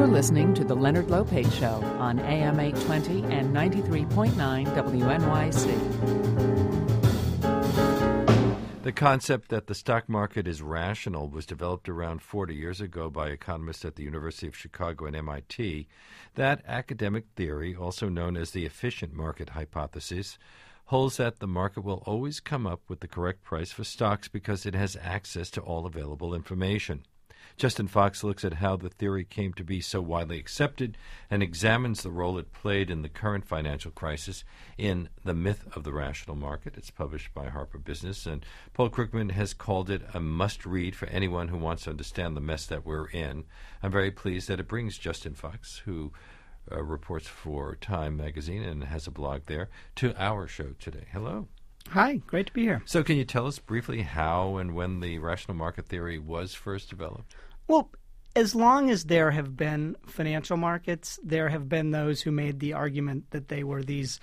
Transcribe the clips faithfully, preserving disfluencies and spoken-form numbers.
You're listening to The Leonard Lopate Show on A M eight twenty and ninety-three point nine W N Y C. The concept that the stock market is rational was developed around forty years ago by economists at the University of Chicago and M I T. That academic theory, also known as the efficient market hypothesis, holds that the market will always come up with the correct price for stocks because it has access to all available information. Justin Fox looks at how the theory came to be so widely accepted and examines the role it played in the current financial crisis in The Myth of the Rational Market. It's published by Harper Business, and Paul Krugman has called it a must-read for anyone who wants to understand the mess that we're in. I'm very pleased that it brings Justin Fox, who uh, reports for Time magazine and has a blog there, to our show today. Hello. Hi, great to be here. So can you tell us briefly how and when the rational market theory was first developed? Well, as long as there have been financial markets, there have been those who made the argument that they were these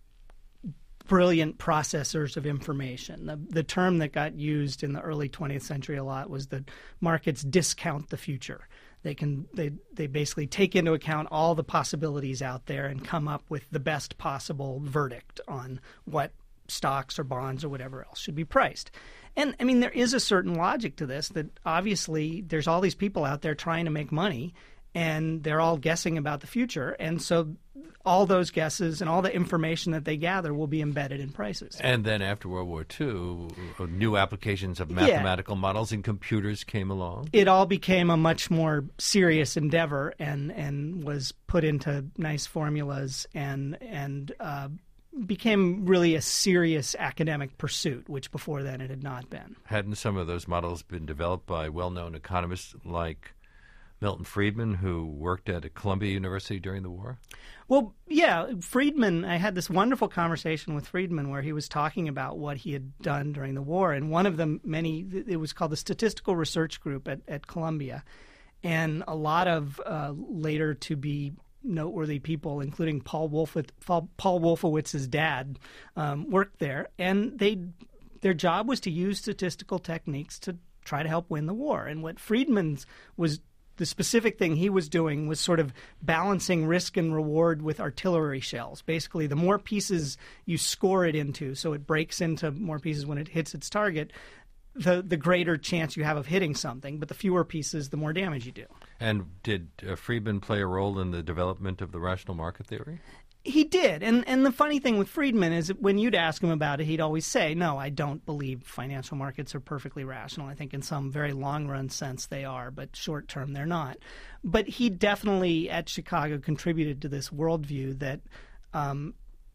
brilliant processors of information. The, the term that got used in the early twentieth century a lot was that markets discount the future. They can they they basically take into account all the possibilities out there and come up with the best possible verdict on what stocks or bonds or whatever else should be priced. And, I mean, there is a certain logic to this that obviously there's all these people out there trying to make money, and they're all guessing about the future. And so all those guesses and all the information that they gather will be embedded in prices. And then after World War Two, new applications of mathematical yeah. models and computers came along. It all became a much more serious endeavor and, and was put into nice formulas and and uh, became really a serious academic pursuit, which before then it had not been. Hadn't some of those models been developed by well-known economists like Milton Friedman, who worked at Columbia University during the war? Well, yeah, Friedman, I had this wonderful conversation with Friedman where he was talking about what he had done during the war. And one of the many, it was called the Statistical Research Group at, at Columbia. And a lot of uh, later to be noteworthy people, including Paul Wolfowitz, Paul Wolfowitz's dad, um, worked there, and they their job was to use statistical techniques to try to help win the war. And what Friedman's was the specific thing he was doing was sort of balancing risk and reward with artillery shells. Basically, the more pieces you score it into, so it breaks into more pieces when it hits its target, the the greater chance you have of hitting something, but the fewer pieces, the more damage you do. And did uh, Friedman play a role in the development of the rational market theory? He did. And and the funny thing with Friedman is that when you'd ask him about it, he'd always say, no, I don't believe financial markets are perfectly rational. I think in some very long-run sense they are, but short-term they're not. But he definitely, at Chicago, contributed to this worldview that um,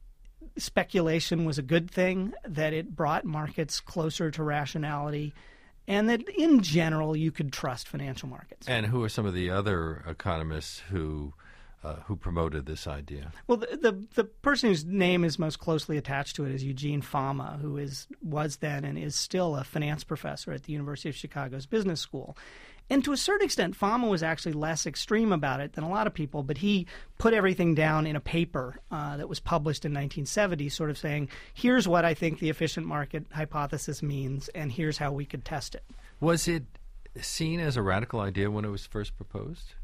speculation was a good thing, that it brought markets closer to rationality, and that in general you could trust financial markets. And who are some of the other economists who uh, who promoted this idea? Well, the, the the person whose name is most closely attached to it is Eugene Fama, who is was then and is still a finance professor at the University of Chicago's Business School. And to a certain extent, Fama was actually less extreme about it than a lot of people, but he put everything down in a paper uh, that was published in nineteen seventy, sort of saying, here's what I think the efficient market hypothesis means, and here's how we could test it. Was it seen as a radical idea when it was first proposed?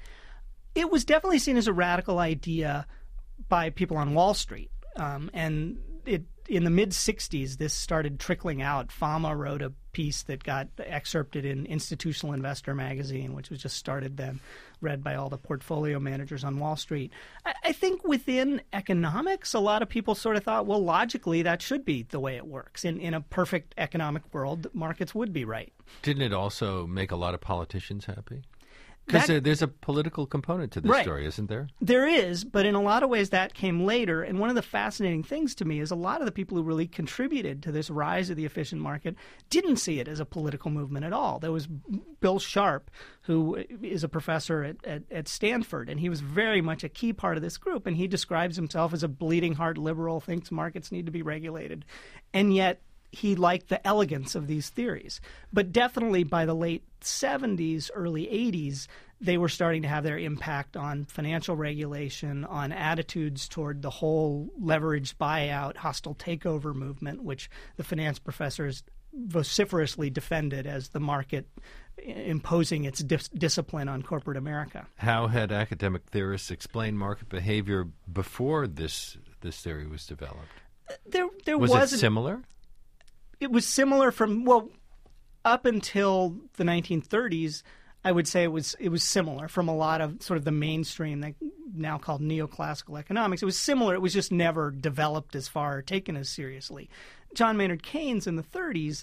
It was definitely seen as a radical idea by people on Wall Street. Um, and it in the mid-sixties, this started trickling out. Fama wrote a piece that got excerpted in Institutional Investor magazine, which was just started then, read by all the portfolio managers on Wall Street. I, I think within economics, a lot of people sort of thought, well, logically, that should be the way it works. In, in a perfect economic world, markets would be right. Didn't it also make a lot of politicians happy? Because there, there's a political component to this right. story, isn't there? There is, but in a lot of ways that came later. And one of the fascinating things to me is a lot of the people who really contributed to this rise of the efficient market didn't see it as a political movement at all. There was Bill Sharp, who is a professor at, at, at Stanford, and he was very much a key part of this group. And he describes himself as a bleeding heart liberal, thinks markets need to be regulated. And yet he liked the elegance of these theories. But definitely by the late seventies, early eighties, they were starting to have their impact on financial regulation, on attitudes toward the whole leveraged buyout, hostile takeover movement, which the finance professors vociferously defended as the market imposing its dis- discipline on corporate America. How had academic theorists explained market behavior before this this theory was developed? There, there was was it similar? It was similar from well up until the nineteen thirties. I would say it was it was similar from a lot of sort of the mainstream, like now called neoclassical economics. It was similar. It was just never developed as far or taken as seriously. John Maynard Keynes in the thirties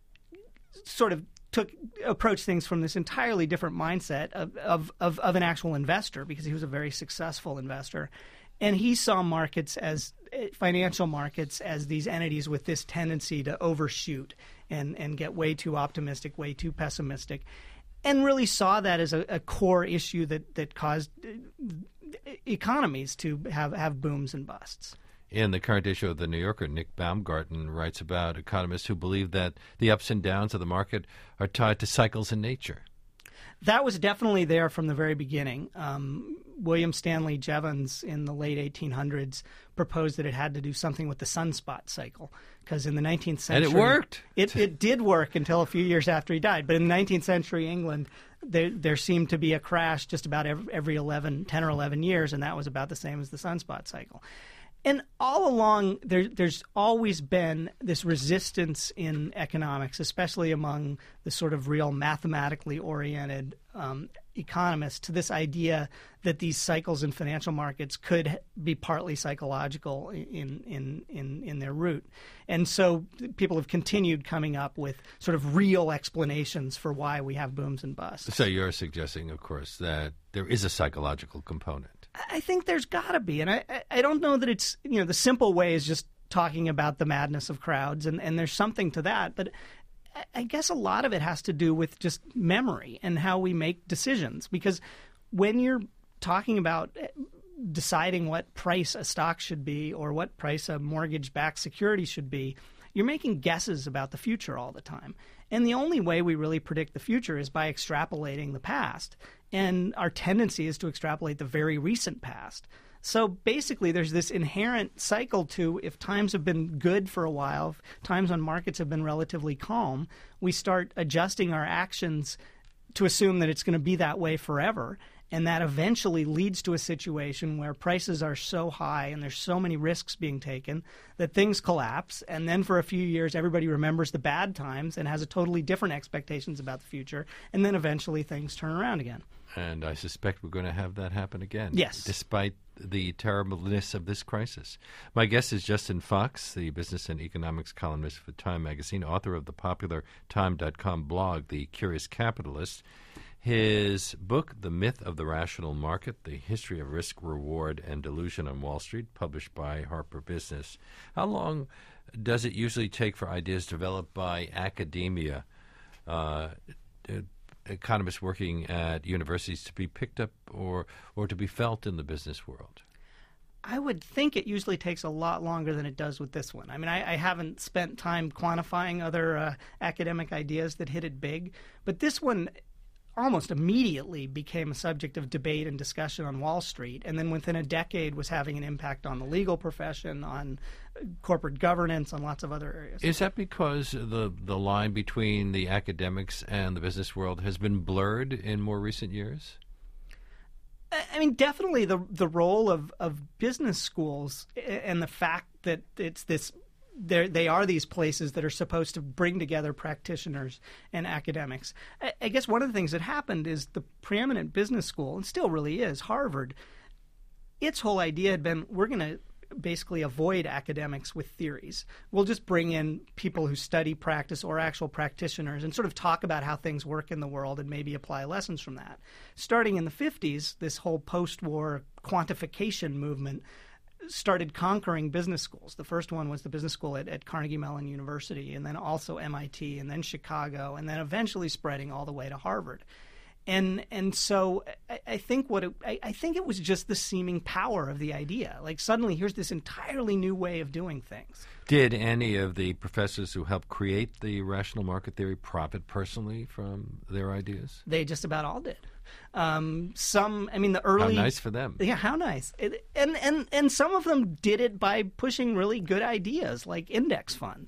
sort of took approached things from this entirely different mindset of, of, of, of an actual investor, because he was a very successful investor. And he saw markets as financial markets as these entities with this tendency to overshoot and, and get way too optimistic, way too pessimistic, and really saw that as a, a core issue that, that caused economies to have, have booms and busts. In the current issue of The New Yorker, Nick Baumgarten writes about economists who believe that the ups and downs of the market are tied to cycles in nature. That was definitely there from the very beginning. Um, William Stanley Jevons in the late eighteen hundreds proposed that it had to do something with the sunspot cycle, because in the nineteenth century... And it worked. It, it did work until a few years after he died. But in the nineteenth century England, there, there seemed to be a crash just about every, every eleven, ten or eleven years, and that was about the same as the sunspot cycle. And all along, there, there's always been this resistance in economics, especially among the sort of real mathematically oriented um, economists, to this idea that these cycles in financial markets could be partly psychological in, in, in, in their root. And so people have continued coming up with sort of real explanations for why we have booms and busts. So you're suggesting, of course, that there is a psychological component. I think there's got to be. And I, I don't know that it's, you know, the simple way is just talking about the madness of crowds, and, and there's something to that. But I guess a lot of it has to do with just memory and how we make decisions. Because when you're talking about deciding what price a stock should be or what price a mortgage-backed security should be, you're making guesses about the future all the time. And the only way we really predict the future is by extrapolating the past. And our tendency is to extrapolate the very recent past. So basically, there's this inherent cycle to, if times have been good for a while, if times on markets have been relatively calm, we start adjusting our actions to assume that it's going to be that way forever. And that eventually leads to a situation where prices are so high and there's so many risks being taken that things collapse. And then for a few years, everybody remembers the bad times and has a totally different expectations about the future. And then eventually things turn around again. And I suspect we're going to have that happen again. Yes. Despite the terribleness of this crisis. My guest is Justin Fox, the business and economics columnist for Time magazine, author of the popular time dot com blog, The Curious Capitalist. His book, The Myth of the Rational Market, The History of Risk, Reward, and Delusion on Wall Street, published by Harper Business. How long does it usually take for ideas developed by academia, uh, economists working at universities, to be picked up or, or to be felt in the business world? I would think it usually takes a lot longer than it does with this one. I mean, I, I haven't spent time quantifying other uh, academic ideas that hit it big, but this one almost immediately became a subject of debate and discussion on Wall Street, and then within a decade was having an impact on the legal profession, on corporate governance, on lots of other areas. Is that because the the line between the academics and the business world has been blurred in more recent years? I mean, definitely the the role of, of business schools and the fact that it's this They're, they are these places that are supposed to bring together practitioners and academics. I, I guess one of the things that happened is the preeminent business school, and still really is, Harvard, its whole idea had been, we're going to basically avoid academics with theories. We'll just bring in people who study practice or actual practitioners and sort of talk about how things work in the world and maybe apply lessons from that. Starting in the fifties, this whole post-war quantification movement started conquering business schools. The first one was the business school at, at Carnegie Mellon University, and then also M I T, and then Chicago, and then eventually spreading all the way to Harvard. And and so I, I think what it, I, I think it was just the seeming power of the idea. Like suddenly here's this entirely new way of doing things. Did any of the professors who helped create the rational market theory profit personally from their ideas? They just about all did. Um, some, I mean, the early... How nice for them. Yeah, how nice. It, and, and, and some of them did it by pushing really good ideas like index funds,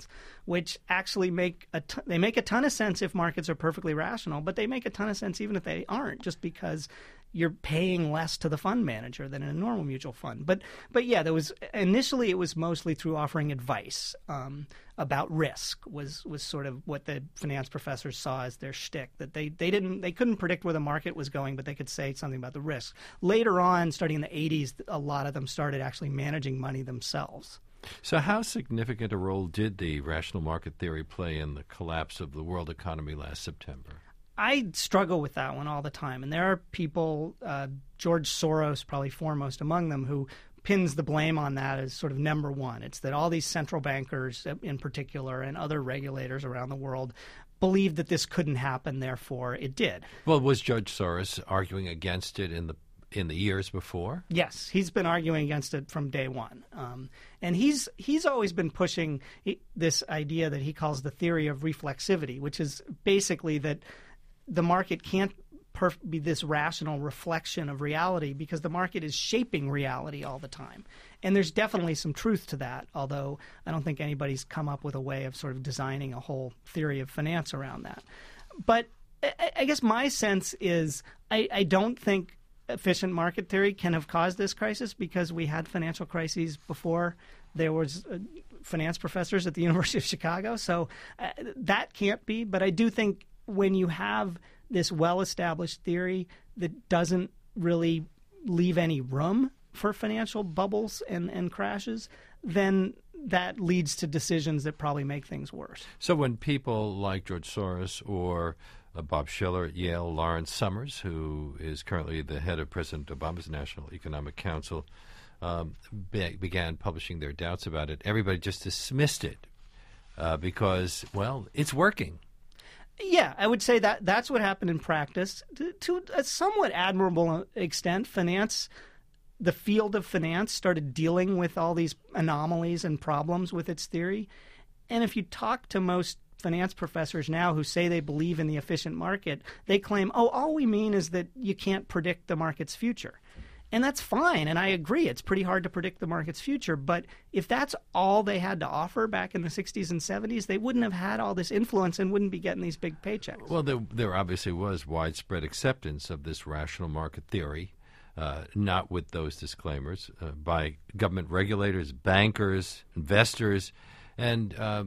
which actually make a t- they make a ton of sense if markets are perfectly rational, but they make a ton of sense even if they aren't, just because you're paying less to the fund manager than in a normal mutual fund. But but yeah, there was initially it was mostly through offering advice um, about risk was was sort of what the finance professors saw as their shtick, that they, they didn't they couldn't predict where the market was going, but they could say something about the risk. Later on, starting in the eighties, a lot of them started actually managing money themselves. So how significant a role did the rational market theory play in the collapse of the world economy last September? I struggle with that one all the time. And there are people, uh, George Soros probably foremost among them, who pins the blame on that as sort of number one. It's that all these central bankers in particular and other regulators around the world believed that this couldn't happen, therefore it did. Well, was George Soros arguing against it in the in the years before? Yes, he's been arguing against it from day one. Um, and he's he's always been pushing this idea that he calls the theory of reflexivity, which is basically that the market can't perf- be this rational reflection of reality because the market is shaping reality all the time. And there's definitely some truth to that, although I don't think anybody's come up with a way of sort of designing a whole theory of finance around that. But I, I guess my sense is I, I don't think efficient market theory can have caused this crisis because we had financial crises before there was uh, finance professors at the University of Chicago. So uh, that can't be. But I do think when you have this well-established theory that doesn't really leave any room for financial bubbles and, and crashes, then that leads to decisions that probably make things worse. So when people like George Soros or uh, Bob Shiller at Yale, Lawrence Summers, who is currently the head of President Obama's National Economic Council, um, be- began publishing their doubts about it, everybody just dismissed it uh, because, well, it's working. Yeah, I would say that that's what happened in practice. To, to a somewhat admirable extent, finance, the field of finance started dealing with all these anomalies and problems with its theory. And if you talk to most finance professors now who say they believe in the efficient market, they claim, oh, all we mean is that you can't predict the market's future. And that's fine, and I agree. It's pretty hard to predict the market's future. But if that's all they had to offer back in the sixties and seventies, they wouldn't have had all this influence and wouldn't be getting these big paychecks. Well, there, there obviously was widespread acceptance of this rational market theory, uh, not with those disclaimers, uh, by government regulators, bankers, investors, and uh,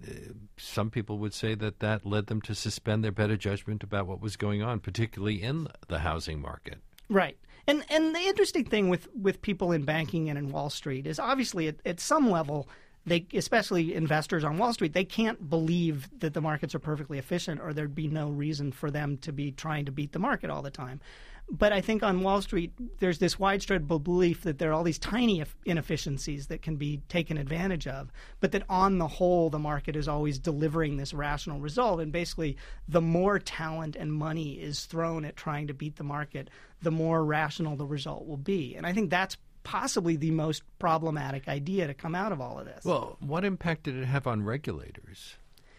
some people would say that that led them to suspend their better judgment about what was going on, particularly in the housing market. Right. And and the interesting thing with, with people in banking and in Wall Street is obviously at, at some level, they, especially investors on Wall Street, they can't believe that the markets are perfectly efficient or there'd be no reason for them to be trying to beat the market all the time. But I think on Wall Street, there's this widespread belief that there are all these tiny inefficiencies that can be taken advantage of, but that on the whole, the market is always delivering this rational result. And basically, the more talent and money is thrown at trying to beat the market, the more rational the result will be. And I think that's possibly the most problematic idea to come out of all of this. Well, what impact did it have on regulators?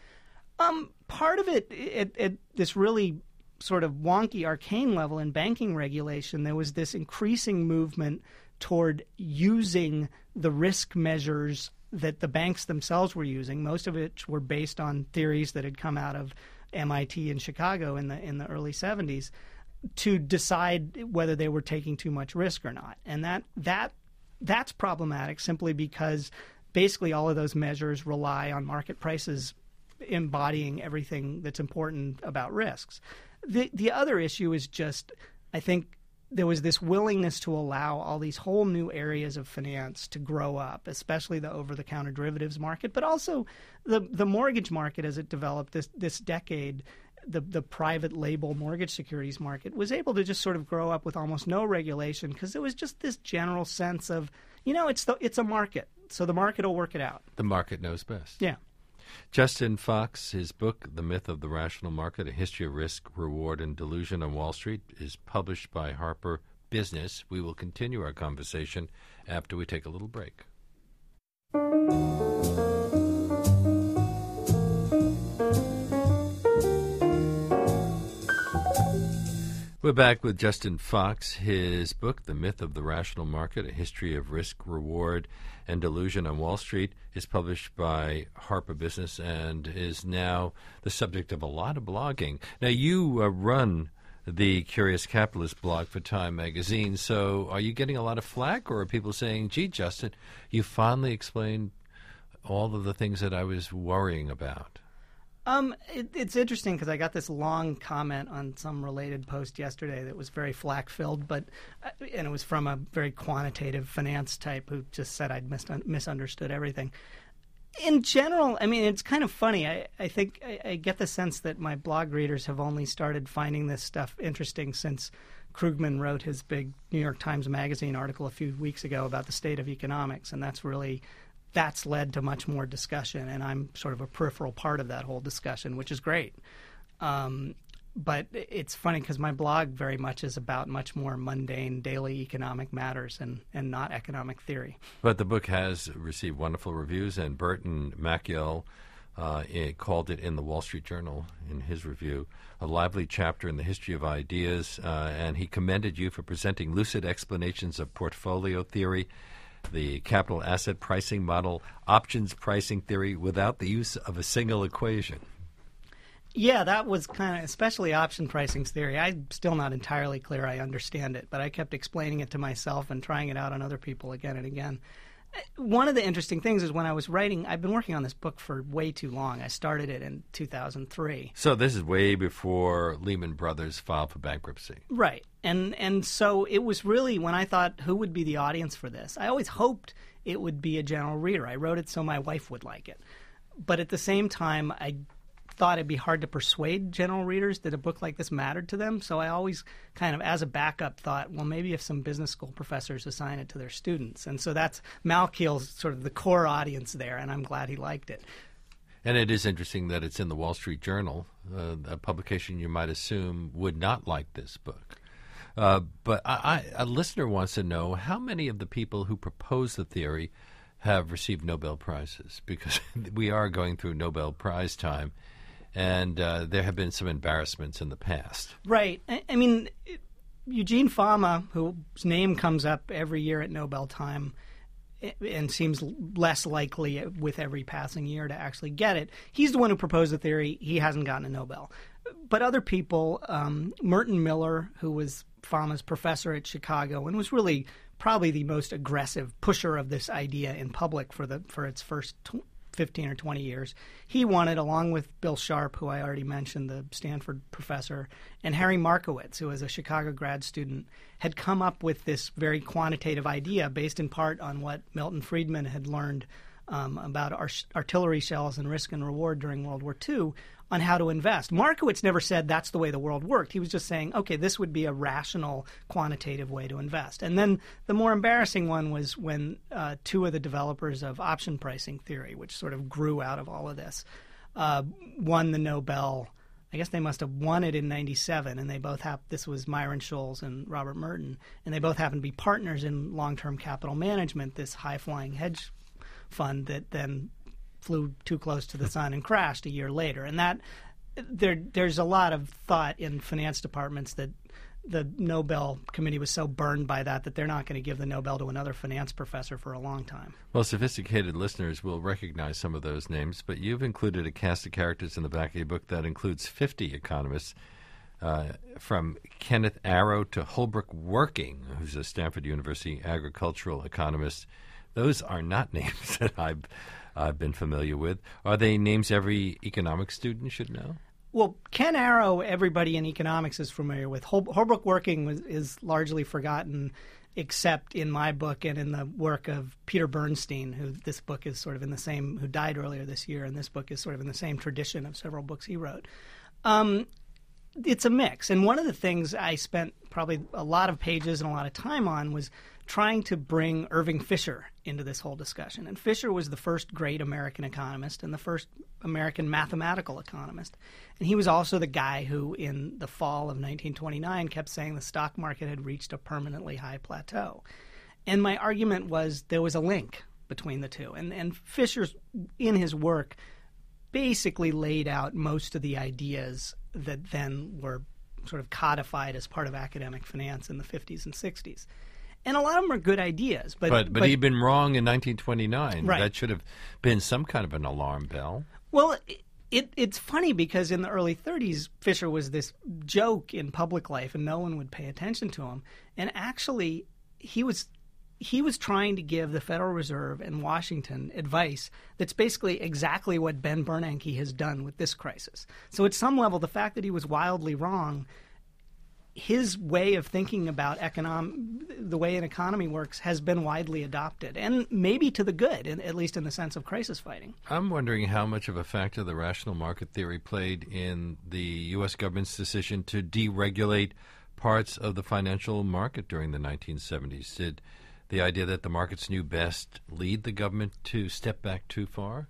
Um, part of it, at, at this really sort of wonky, arcane level in banking regulation, there was this increasing movement toward using the risk measures that the banks themselves were using, most of which were based on theories that had come out of M I T and Chicago in the in the early seventies, to decide whether they were taking too much risk or not. And that that that's problematic simply because basically all of those measures rely on market prices embodying everything that's important about risks. The the other issue is just, I think there was this willingness to allow all these whole new areas of finance to grow up, especially the over-the-counter derivatives market, but also the the mortgage market as it developed this this decade. The the private label mortgage securities market was able to just sort of grow up with almost no regulation because there was just this general sense of, you know, it's the it's a market, so the market will work it out. The market knows best. Yeah. Justin Fox, his book, The Myth of the Rational Market, A History of Risk, Reward, and Delusion on Wall Street, is published by Harper Business. We will continue our conversation after we take a little break. We're back with Justin Fox. His book, The Myth of the Rational Market, A History of Risk, Reward, and Delusion on Wall Street, is published by Harper Business and is now the subject of a lot of blogging. Now, you uh, run the Curious Capitalist blog for Time magazine, so are you getting a lot of flack, or are people saying, gee, Justin, you finally explained all of the things that I was worrying about? Um, it, it's interesting because I got this long comment on some related post yesterday that was very flack-filled, but uh, and it was from a very quantitative finance type who just said I'd mis- misunderstood everything. In general, I mean, it's kind of funny. I, I think I, I get the sense that my blog readers have only started finding this stuff interesting since Krugman wrote his big New York Times Magazine article a few weeks ago about the state of economics, and that's really... that's led to much more discussion, and I'm sort of a peripheral part of that whole discussion, which is great. Um, but it's funny because my blog very much is about much more mundane daily economic matters and, and not economic theory. But the book has received wonderful reviews, and Burton Maciel uh, it called it in the Wall Street Journal in his review a lively chapter in the history of ideas, uh, and he commended you for presenting lucid explanations of portfolio theory, the capital asset pricing model, options pricing theory without the use of a single equation. Yeah, that was kind of, especially option pricing theory. I'm still not entirely clear I understand it, but I kept explaining it to myself and trying it out on other people again and again. One of the interesting things is when I was writing, I've been working on this book for way too long. I started it in two thousand three. So this is way before Lehman Brothers filed for bankruptcy. Right. And and so it was really when I thought, who would be the audience for this? I always hoped it would be a general reader. I wrote it so my wife would like it. But at the same time, I thought it'd be hard to persuade general readers that a book like this mattered to them. So I always kind of, as a backup, thought, well, maybe if some business school professors assign it to their students. And so that's Malkiel's sort of the core audience there, and I'm glad he liked it. And it is interesting that it's in the Wall Street Journal, uh, a publication you might assume would not like this book. Uh, but I, I, a listener wants to know how many of the people who propose the theory have received Nobel Prizes, because we are going through Nobel Prize time. And uh, there have been some embarrassments in the past. Right. I, I mean, Eugene Fama, whose name comes up every year at Nobel time and seems less likely with every passing year to actually get it, he's the one who proposed the theory. He hasn't gotten a Nobel. But other people, um, Merton Miller, who was Fama's professor at Chicago and was really probably the most aggressive pusher of this idea in public for the for its first tw- fifteen or twenty years. He won it along with Bill Sharp, who I already mentioned, the Stanford professor, and Harry Markowitz, who was a Chicago grad student, had come up with this very quantitative idea based in part on what Milton Friedman had learned um, about art- artillery shells and risk and reward during World War Two on how to invest. Markowitz never said that's the way the world worked. He was just saying, okay, this would be a rational, quantitative way to invest. And then the more embarrassing one was when uh, two of the developers of option pricing theory, which sort of grew out of all of this, uh, won the Nobel. I guess they must have won it in ninety-seven, and they both have. This was Myron Scholes and Robert Merton, and they both happened to be partners in long-term capital management, this high-flying hedge fund that then flew too close to the sun and crashed a year later. And that there there's a lot of thought in finance departments that the Nobel Committee was so burned by that that they're not going to give the Nobel to another finance professor for a long time. Well, sophisticated listeners will recognize some of those names, but you've included a cast of characters in the back of your book that includes fifty economists, uh, from Kenneth Arrow to Holbrook Working, who's a Stanford University agricultural economist. Those are not names that I've I've been familiar with. Are they names every economics student should know? Well, Ken Arrow, everybody in economics is familiar with. Hol- Holbrook Working was, is largely forgotten, except in my book and in the work of Peter Bernstein, who this book is sort of in the same, who died earlier this year, and this book is sort of in the same tradition of several books he wrote. Um, it's a mix. And one of the things I spent probably a lot of pages and a lot of time on was trying to bring Irving Fisher into this whole discussion. And Fisher was the first great American economist and the first American mathematical economist. And he was also the guy who, in the fall of nineteen twenty-nine, kept saying the stock market had reached a permanently high plateau. And my argument was there was a link between the two. And, and Fisher, in his work, basically laid out most of the ideas that then were sort of codified as part of academic finance in the fifties and sixties. And a lot of them are good ideas. But, but, but, but he'd been wrong in nineteen twenty-nine. Right. That should have been some kind of an alarm bell. Well, it, it, it's funny because in the early thirties, Fisher was this joke in public life and no one would pay attention to him. And actually, he was he was trying to give the Federal Reserve and Washington advice that's basically exactly what Ben Bernanke has done with this crisis. So at some level, the fact that he was wildly wrong, his way of thinking about econom- the way an economy works has been widely adopted, and maybe to the good, in, at least in the sense of crisis fighting. I'm wondering how much of a factor the rational market theory played in the U S government's decision to deregulate parts of the financial market during the nineteen seventies. Did the idea that the markets knew best lead the government to step back too far?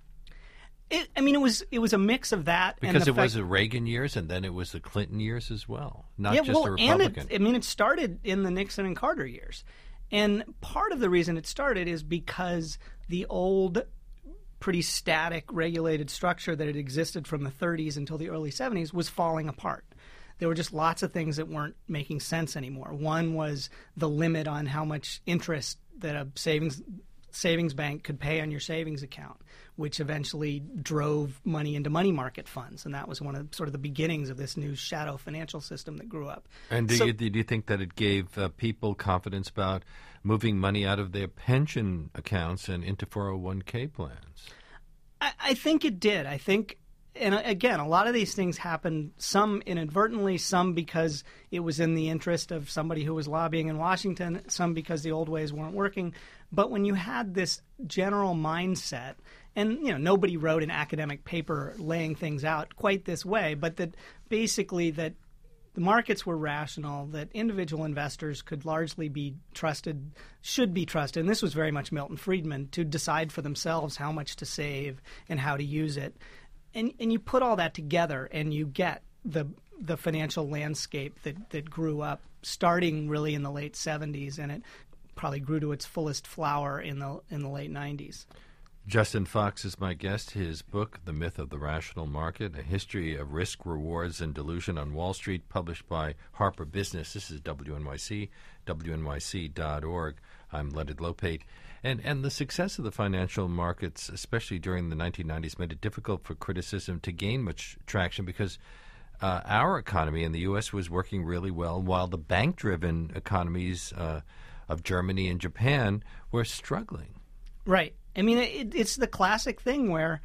It, I mean, it was it was a mix of that because and the it fact, was the Reagan years and then it was the Clinton years as well, not yeah, just well, the Republican. And it, I mean, it started in the Nixon and Carter years, and part of the reason it started is because the old, pretty static, regulated structure that had existed from the thirties until the early seventies was falling apart. There were just lots of things that weren't making sense anymore. One was the limit on how much interest that a savings savings bank could pay on your savings account, which eventually drove money into money market funds. And that was one of sort of the beginnings of this new shadow financial system that grew up. And do, so, you, do you think that it gave uh, people confidence about moving money out of their pension accounts and into four oh one k plans? I, I think it did. I think... And again, a lot of these things happened, some inadvertently, some because it was in the interest of somebody who was lobbying in Washington, some because the old ways weren't working. But when you had this general mindset, and you know, nobody wrote an academic paper laying things out quite this way, but that basically that the markets were rational, that individual investors could largely be trusted, should be trusted, and this was very much Milton Friedman, to decide for themselves how much to save and how to use it. And, and you put all that together and you get the the financial landscape that, that grew up starting really in the late seventies, and it probably grew to its fullest flower in the in the late nineties. Justin Fox is my guest. His book, The Myth of the Rational Market, A History of Risk, Rewards, and Delusion on Wall Street, published by Harper Business. This is W N Y C, W N Y C dot org. I'm Leonard Lopate. And and the success of the financial markets, especially during the nineteen nineties, made it difficult for criticism to gain much traction because uh, our economy in the U S was working really well, while the bank-driven economies uh, of Germany and Japan were struggling. Right. I mean, it, it's the classic thing where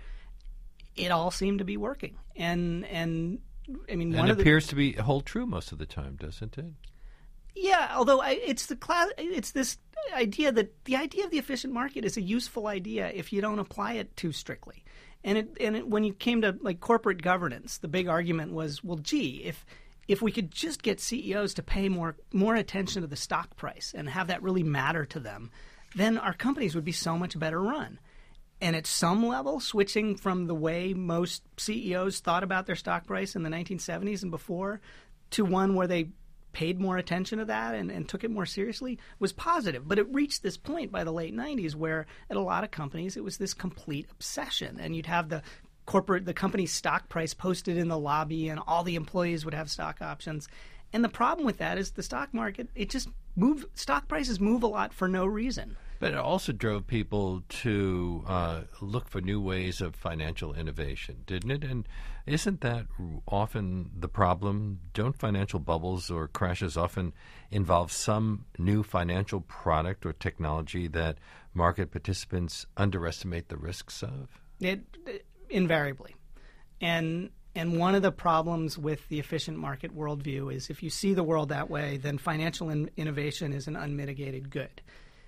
it all seemed to be working. And, and I mean, one and of it the, appears to be hold true most of the time, doesn't it? Yeah, although I, it's the class, it's this idea that the idea of the efficient market is a useful idea if you don't apply it too strictly. And it, and it, when you came to like corporate governance, the big argument was, well, gee, if if we could just get C E Os to pay more more attention to the stock price and have that really matter to them, then our companies would be so much better run. And at some level, switching from the way most C E Os thought about their stock price in the nineteen seventies and before to one where they paid more attention to that and, and took it more seriously was positive. But it reached this point by the late nineties where at a lot of companies it was this complete obsession. And you'd have the corporate, the company's stock price posted in the lobby and all the employees would have stock options. And the problem with that is the stock market, it just move, stock prices move a lot for no reason. But it also drove people to uh, look for new ways of financial innovation, didn't it? And isn't that often the problem? Don't financial bubbles or crashes often involve some new financial product or technology that market participants underestimate the risks of? It, it invariably. And and one of the problems with the efficient market worldview is if you see the world that way, then financial in- innovation is an unmitigated good.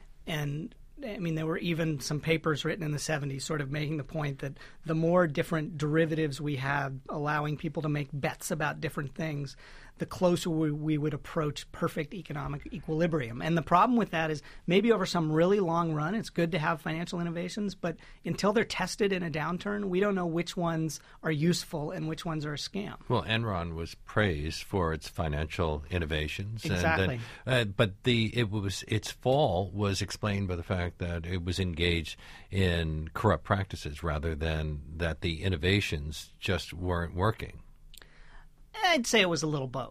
And I mean, there were even some papers written in the seventies sort of making the point that the more different derivatives we have allowing people to make bets about different things, the closer we, we would approach perfect economic equilibrium. And the problem with that is maybe over some really long run, it's good to have financial innovations, but until they're tested in a downturn, we don't know which ones are useful and which ones are a scam. Well, Enron was praised for its financial innovations. Exactly. And, uh, but the it was its fall was explained by the fact that it was engaged in corrupt practices rather than that the innovations just weren't working. I'd say it was a little both.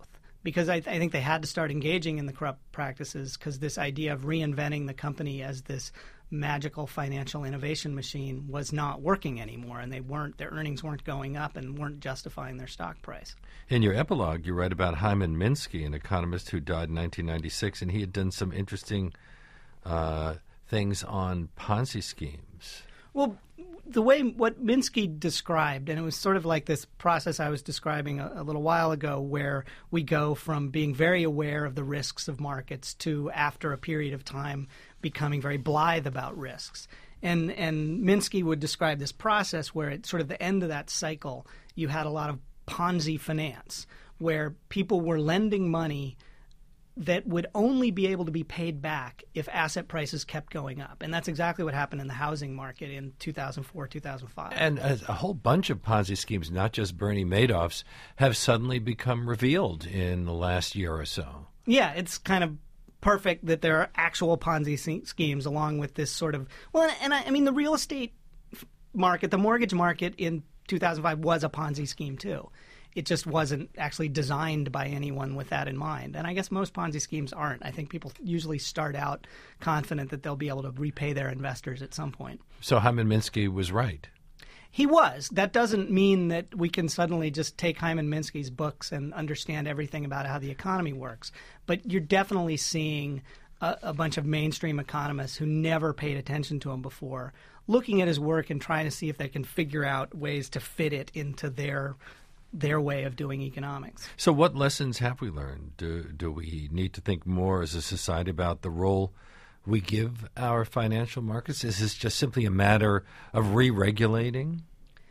because I, th- I think they had to start engaging in the corrupt practices because this idea of reinventing the company as this magical financial innovation machine was not working anymore, and they weren't their earnings weren't going up and weren't justifying their stock price. In your epilogue, you write about Hyman Minsky, an economist who died in nineteen ninety-six, and he had done some interesting uh, things on Ponzi schemes. Well, the way what Minsky described, and it was sort of like this process I was describing a, a little while ago, where we go from being very aware of the risks of markets to, after a period of time, becoming very blithe about risks. And and Minsky would describe this process where at sort of the end of that cycle, you had a lot of Ponzi finance, where people were lending money that would only be able to be paid back if asset prices kept going up. And that's exactly what happened in the housing market in two thousand four, two thousand five. And a, a whole bunch of Ponzi schemes, not just Bernie Madoff's, have suddenly become revealed in the last year or so. Yeah, it's kind of perfect that there are actual Ponzi se- schemes along with this sort of – well, and I, I mean the real estate market, the mortgage market in two thousand five was a Ponzi scheme too. It just wasn't actually designed by anyone with that in mind. And I guess most Ponzi schemes aren't. I think people usually start out confident that they'll be able to repay their investors at some point. So Hyman Minsky was right. He was. That doesn't mean that we can suddenly just take Hyman Minsky's books and understand everything about how the economy works. But you're definitely seeing a, a bunch of mainstream economists who never paid attention to him before looking at his work and trying to see if they can figure out ways to fit it into their their way of doing economics. So what lessons have we learned? Do, do we need to think more as a society about the role we give our financial markets? Is this just simply a matter of re-regulating?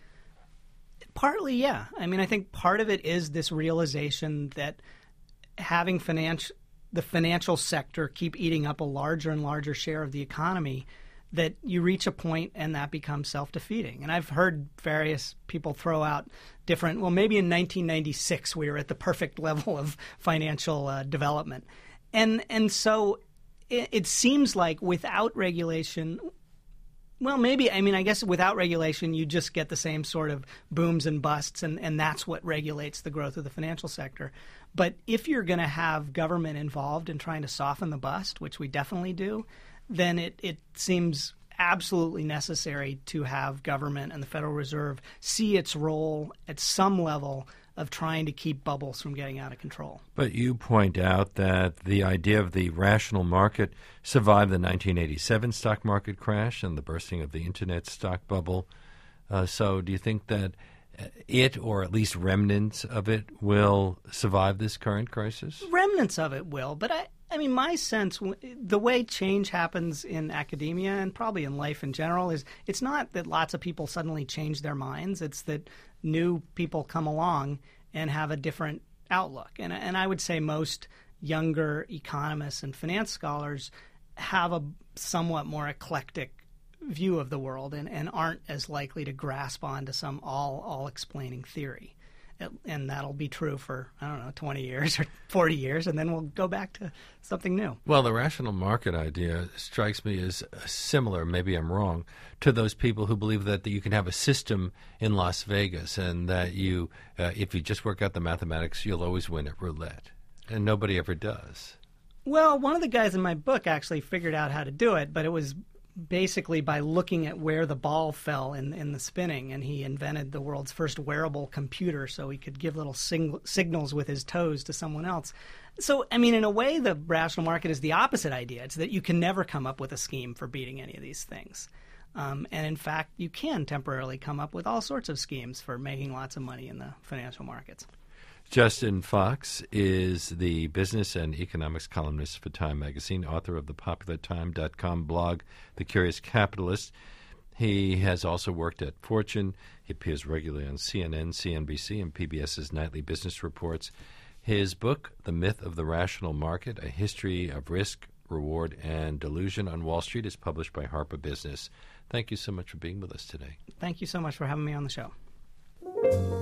Partly, yeah. I mean, I think part of it is this realization that having finance, the financial sector keep eating up a larger and larger share of the economy, that you reach a point and that becomes self-defeating. And I've heard various people throw out different, well, maybe in nineteen ninety-six we were at the perfect level of financial uh, development. And and so it, it seems like without regulation, well, maybe, I mean, I guess without regulation you just get the same sort of booms and busts, and, and that's what regulates the growth of the financial sector. But if you're going to have government involved in trying to soften the bust, which we definitely do, then it, it seems absolutely necessary to have government and the Federal Reserve see its role at some level of trying to keep bubbles from getting out of control. But you point out that the idea of the rational market survived the nineteen eighty-seven stock market crash and the bursting of the Internet stock bubble. Uh, so do you think that it, or at least remnants of it, will survive this current crisis? Remnants of it will, but I... I mean, my sense, the way change happens in academia and probably in life in general is it's not that lots of people suddenly change their minds. It's that new people come along and have a different outlook. And, and I would say most younger economists and finance scholars have a somewhat more eclectic view of the world and, and aren't as likely to grasp onto some all, all-explaining theory. And that'll be true for, I don't know, twenty years or forty years, and then we'll go back to something new. Well, the rational market idea strikes me as similar, maybe I'm wrong, to those people who believe that you can have a system in Las Vegas and that you, uh, if you just work out the mathematics, you'll always win at roulette. And nobody ever does. Well, one of the guys in my book actually figured out how to do it, but it was basically by looking at where the ball fell in, in the spinning, and he invented the world's first wearable computer so he could give little sing- signals with his toes to someone else. So, I mean, in a way, the rational market is the opposite idea. It's that you can never come up with a scheme for beating any of these things. Um, and in fact, you can temporarily come up with all sorts of schemes for making lots of money in the financial markets. Justin Fox is the business and economics columnist for Time magazine, author of the popular time dot com blog, The Curious Capitalist. He has also worked at Fortune. He appears regularly on C N N, C N B C, and PBS's nightly business reports. His book, The Myth of the Rational Market, A History of Risk, Reward, and Delusion on Wall Street, is published by Harper Business. Thank you so much for being with us today. Thank you so much for having me on the show.